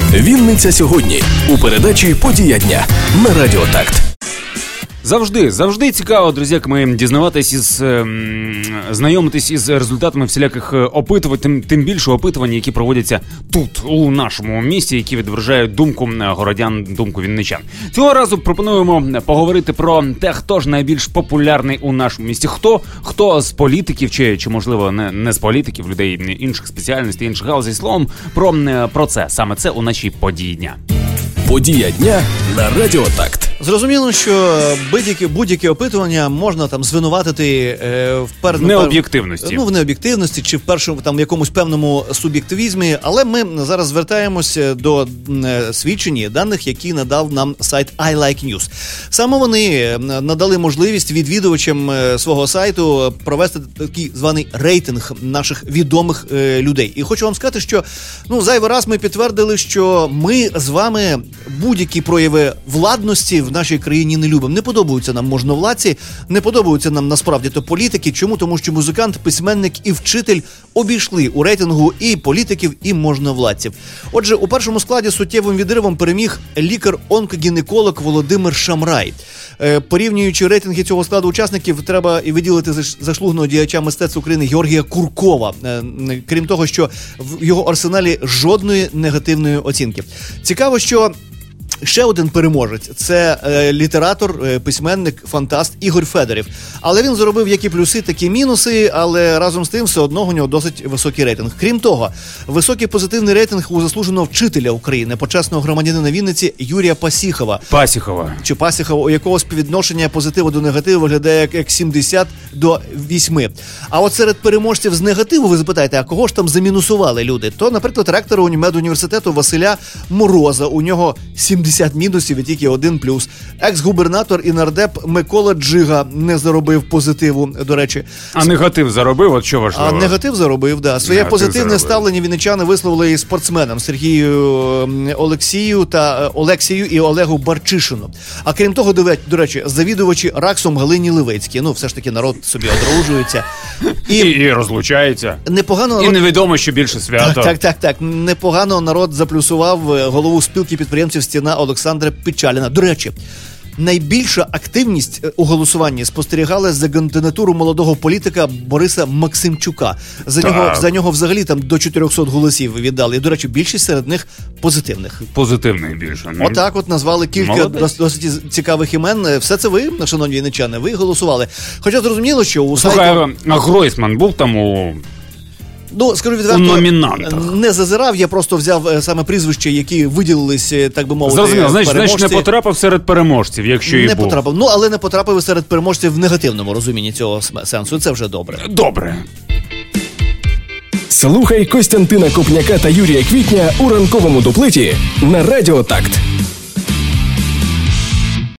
Вінниця сьогодні у передачі «Подія дня» на Радіо Такт. Завжди цікаво, друзяками, дізнаватись знайомитись із результатами всіляких опитувань, тим більше опитувань, які проводяться тут, у нашому місті, які відображають думку городян, думку вінничан. Цього разу пропонуємо поговорити про те, хто ж найбільш популярний у нашому місті. Хто з політиків, чи можливо, не з політиків, людей інших спеціальностей, інших галузей, словом, про це. Саме це у нашій «Події дня». «Подія дня» на Радіо Такт. Зрозуміло, що будь-які опитування можна там звинуватити в необ'єктивності. В необ'єктивності чи в першому там якомусь певному суб'єктивізмі, але ми зараз звертаємося до свідчень даних, які надав нам сайт iLikeNews. Саме вони надали можливість відвідувачам свого сайту провести такий званий рейтинг наших відомих людей. І хочу вам сказати, що зайвий раз ми підтвердили, що ми з вами будь-які прояви владності в нашій країні не любимо. Не подобаються нам можновладці, не подобаються нам насправді то політики. Чому? Тому що музикант, письменник і вчитель обійшли у рейтингу і політиків, і можновладців. Отже, у першому складі суттєвим відривом переміг лікар-онкогінеколог Володимир Шамрай. Порівнюючи рейтинги цього складу учасників, треба і виділити заслуженого діяча мистецтв України Георгія Куркова. Крім того, що в його арсеналі жодної негативної оцінки. Цікаво, що ще один переможець – це літератор, письменник, фантаст Ігор Федорів. Але він заробив як і плюси, так і мінуси, але разом з тим все одно у нього досить високий рейтинг. Крім того, високий позитивний рейтинг у заслуженого вчителя України, почесного громадянина Вінниці Юрія Пасіхова, у якого співвідношення позитиву до негативу виглядає як 70 до 8. А от серед переможців з негативу ви запитаєте, а кого ж там замінусували люди? То, наприклад, ректора медуніверситету Василя Мороза, у нього 70 мінусів і тільки 1 плюс. Екс-губернатор і нардеп Микола Джига не заробив позитиву, до речі. А негатив заробив? От що важливо? А негатив заробив, да. Своє позитивне ставлення вінничани висловили і спортсменам Сергію Олексію і Олегу Барчишину. А крім того, до речі, завідувачі РАКСом Галині Левицькій. Все ж таки народ собі одружується. І розлучається. Непогано і невідомо, що більше свято. Так. Непогано народ заплюсував голову спілки підприємців «Стіна» Олександра Печаліна. До речі, найбільша активність у голосуванні спостерігалась за кандидатуру молодого політика Бориса Максимчука. За нього взагалі там до 400 голосів віддали. І, до речі, більшість серед них позитивних. Позитивних більше. Отак от назвали кілька досить цікавих імен. Все це ви, шановні вінничани, ви голосували. Хоча зрозуміло, що у сайті... А Гройсман був там у... Скажу відверто, не зазирав, я просто взяв саме прізвища, які виділились, так би мовити, зрозуміло, значить не потрапив серед переможців, якщо і був. Не потрапив, але не потрапив серед переможців в негативному розумінні цього сенсу, це вже добре. Добре. Слухай Костянтина Копняка та Юрія Квітня у ранковому дуплеті на Радіо Такт.